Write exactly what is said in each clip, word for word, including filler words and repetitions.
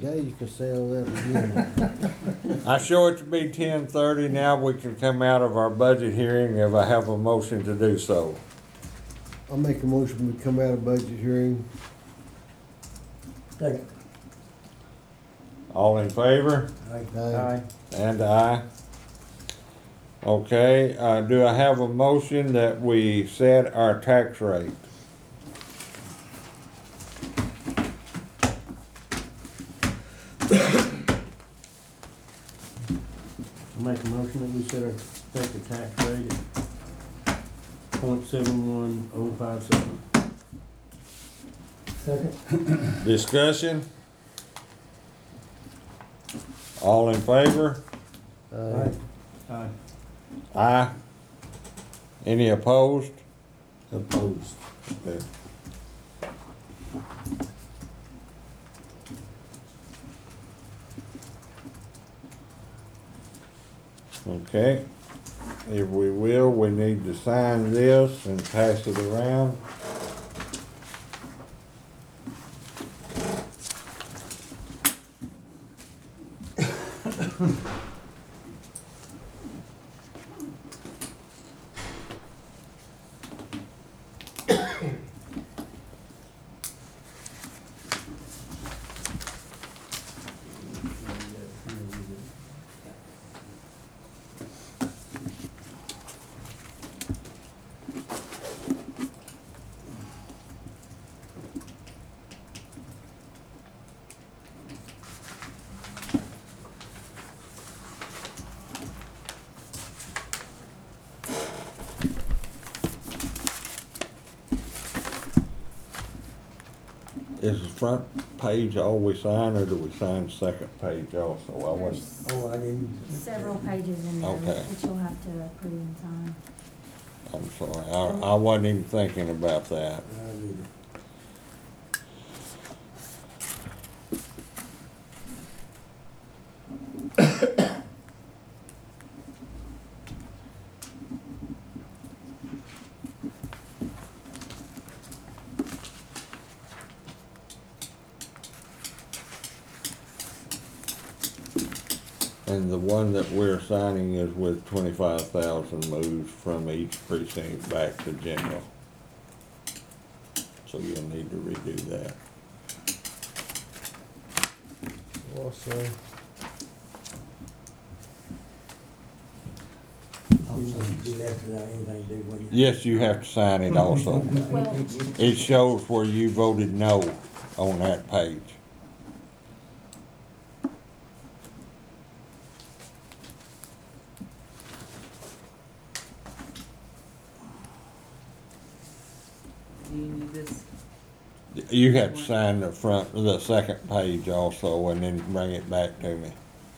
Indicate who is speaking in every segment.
Speaker 1: Yeah, you can say all that again.
Speaker 2: I show it to be ten thirty, now we can come out of our budget hearing if I have a motion to do so.
Speaker 1: I'll make a motion, we come out of budget hearing.
Speaker 3: Second.
Speaker 2: All in favor?
Speaker 3: Aye.
Speaker 1: Aye.
Speaker 2: And I. Okay, uh, do I have a motion that we set our tax rate?
Speaker 1: I'll make a motion that we set our effective tax rate at point seven one oh five seven.
Speaker 3: Second.
Speaker 2: Discussion? All in favor?
Speaker 1: Aye.
Speaker 3: Aye.
Speaker 2: Aye. Any opposed?
Speaker 1: Opposed.
Speaker 2: Okay. Okay, if we will, we need to sign this and pass it around. Is the front page all we sign, or do we sign the second page also? I wasn't,
Speaker 3: Oh, I didn't.
Speaker 4: Several pages in there
Speaker 2: Okay.
Speaker 4: that you'll have to approve and sign.
Speaker 2: I'm sorry, I, I wasn't even thinking about that.
Speaker 3: I didn't.
Speaker 2: And the one that we're signing is with twenty-five thousand moves from each precinct back to general. So you'll need to redo that.
Speaker 1: Also,
Speaker 3: You wouldn't do that without anything to do with it.
Speaker 2: Yes, you have to sign it also.
Speaker 4: Well,
Speaker 2: It shows where you voted no on that page.
Speaker 5: Do you need this?
Speaker 2: You have to sign the front, the second page also, and then bring it back to me.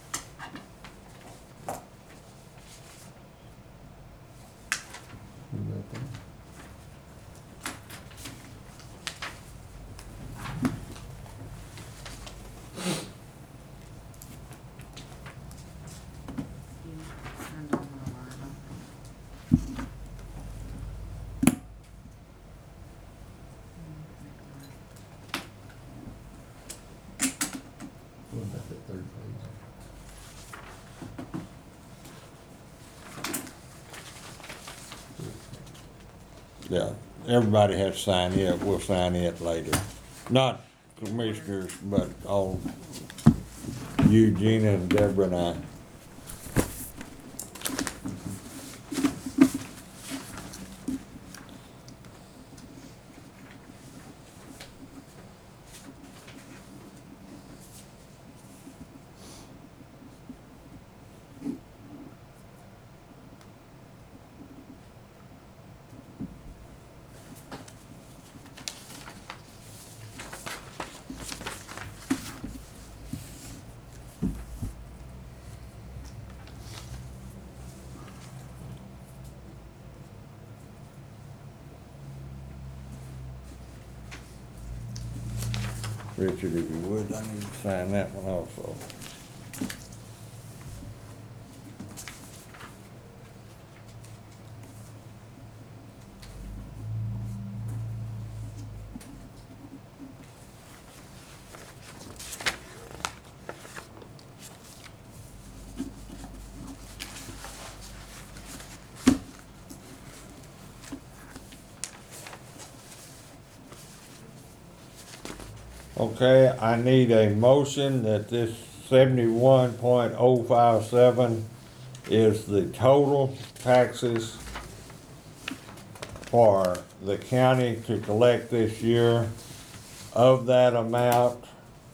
Speaker 5: You signed on one of ours, huh?
Speaker 1: what about that third page?
Speaker 2: Yeah, everybody has to sign it, we'll sign it later. Not commissioners, but all, you, Gina, and Deborah and I. Richard, if you would, I need to sign that one also. Okay, I need a motion that this seventy-one point oh five seven is the total taxes for the county to collect this year. Of that amount,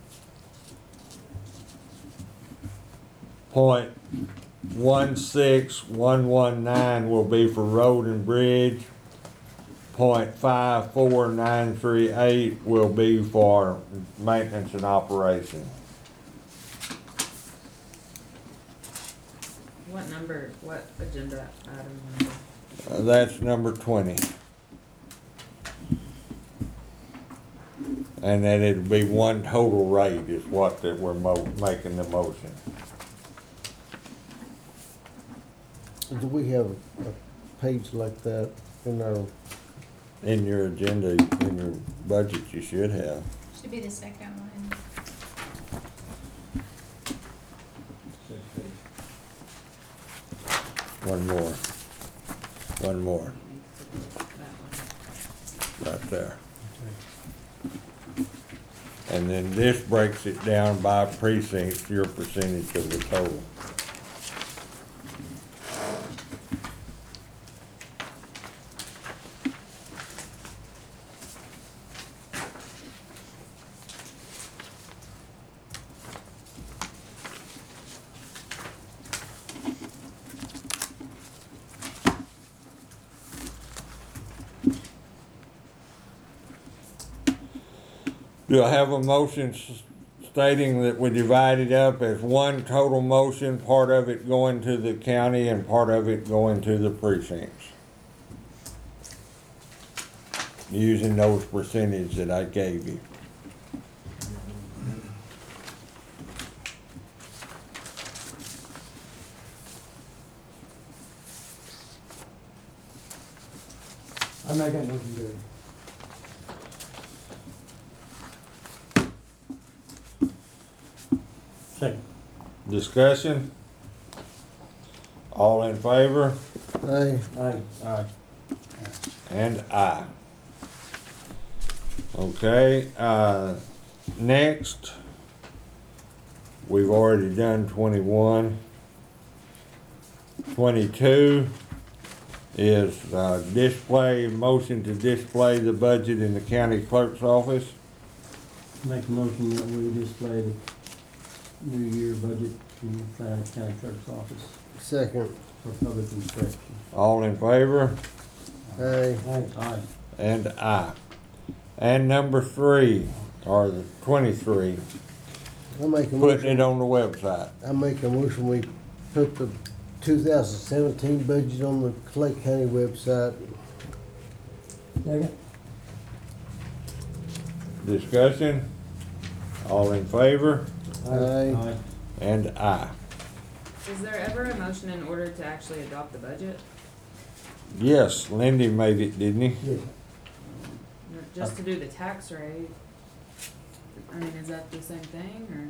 Speaker 2: point one six one one nine will be for road and bridge. Point five four nine three eight will be for maintenance and operation.
Speaker 5: What number, what agenda item number?
Speaker 2: Uh, that's number twenty. And then it'll be one total rate is what that we're mo- making the motion.
Speaker 6: Do we have a page like that in our,
Speaker 2: In your agenda, in your budget, you should have.
Speaker 7: Should be the second one.
Speaker 2: One more. One more,
Speaker 5: That
Speaker 2: right there. And then this breaks it down by precinct, your percentage of the total. Do I have a motion s- stating that we divide it up as one total motion, part of it going to the county and part of it going to the precincts? Using those percentages that I gave you.
Speaker 3: I make that motion good.
Speaker 1: Second.
Speaker 2: Discussion? All in favor?
Speaker 6: hey,
Speaker 3: Aye.
Speaker 1: Aye.
Speaker 2: And aye. Okay, uh, next, we've already done twenty-one. Twenty-two is, uh, display, motion to display the budget in the county clerk's office.
Speaker 1: Make a motion that we display the new year budget in the Floudock County Clerk's office
Speaker 6: second,
Speaker 1: for public inspection.
Speaker 2: All in favor?
Speaker 6: hey,
Speaker 3: Aye.
Speaker 1: Aye.
Speaker 2: And aye. And number three, or the twenty-three,
Speaker 6: I make a
Speaker 2: putting
Speaker 6: motion,
Speaker 2: it on the website.
Speaker 6: I make a motion, we put the two thousand seventeen budget on the Clay County website.
Speaker 3: Second.
Speaker 2: Discussion? All in favor?
Speaker 6: Aye,
Speaker 1: Aye.
Speaker 2: And aye.
Speaker 5: Is there ever a motion in order to actually adopt the budget?
Speaker 2: Yes, Lindy made it, didn't he?
Speaker 3: Yes.
Speaker 5: Or Just to do the tax rate? I mean, is that the same thing, or?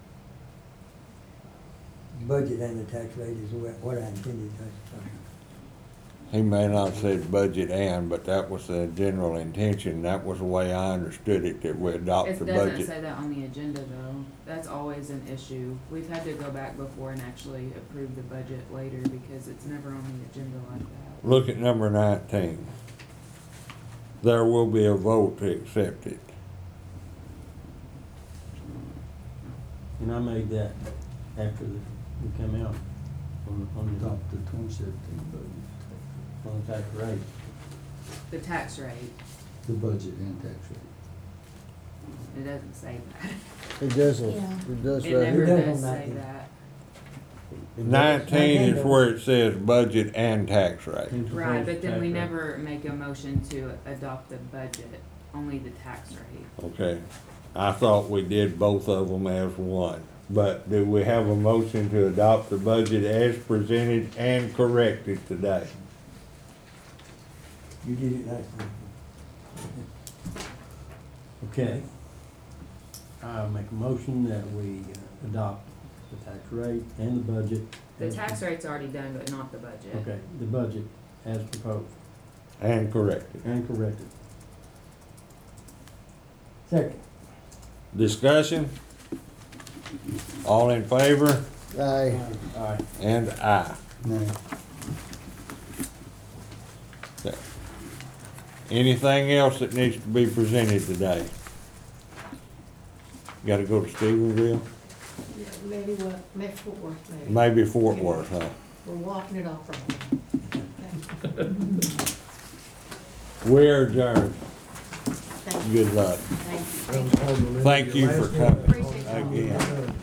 Speaker 3: Budget and the tax rate is what what I intended. to-
Speaker 2: He may not have said budget and, but that was the general intention. That was the way I understood it, that we adopt
Speaker 5: It
Speaker 2: the
Speaker 5: doesn't
Speaker 2: budget.
Speaker 5: say that on the agenda, though. That's always an issue. We've had to go back before and actually approve the budget later because it's never on the agenda like that.
Speaker 2: Look at number nineteen. There will be a vote to accept it.
Speaker 1: And I made that after the, we come out on the, on the,
Speaker 8: Adopt the twenty seventeen budget,
Speaker 1: on the tax rate.
Speaker 5: The tax rate,
Speaker 8: the budget and tax rate.
Speaker 5: it doesn't say that.
Speaker 6: it doesn't,
Speaker 4: Yeah.
Speaker 6: it does
Speaker 5: It
Speaker 6: right
Speaker 5: never
Speaker 6: here.
Speaker 3: does
Speaker 5: does
Speaker 3: on
Speaker 5: say
Speaker 3: nineteen.
Speaker 5: that.
Speaker 2: Nineteen is where it says budget and tax rate.
Speaker 1: And
Speaker 5: Right,
Speaker 1: proposed
Speaker 5: but then
Speaker 1: tax
Speaker 5: we
Speaker 1: rate.
Speaker 5: never make a motion to adopt the budget, only the tax rate.
Speaker 2: Okay. I thought we did both of them as one. But do we have a motion to adopt the budget as presented and corrected today?
Speaker 3: You did it last time.
Speaker 1: Okay. I'll make a motion that we uh, adopt the tax rate and the budget.
Speaker 5: The
Speaker 1: as-
Speaker 5: tax rate's already done, but not the budget.
Speaker 1: Okay, the budget as proposed
Speaker 2: And corrected.
Speaker 1: and corrected.
Speaker 3: Second.
Speaker 2: Discussion? All in favor?
Speaker 6: Aye.
Speaker 1: Aye.
Speaker 2: And aye.
Speaker 8: Nay.
Speaker 2: Anything else that needs to be presented today? Gotta go to Stephenville?
Speaker 9: Yeah, maybe what, maybe Fort Worth, maybe.
Speaker 2: Maybe Fort Worth, huh?
Speaker 9: We're walking it off right now.
Speaker 2: We're adjourned.
Speaker 9: Thank you,
Speaker 2: Good luck.
Speaker 9: thank you.
Speaker 2: Thank you for coming
Speaker 9: Appreciate it.
Speaker 2: again.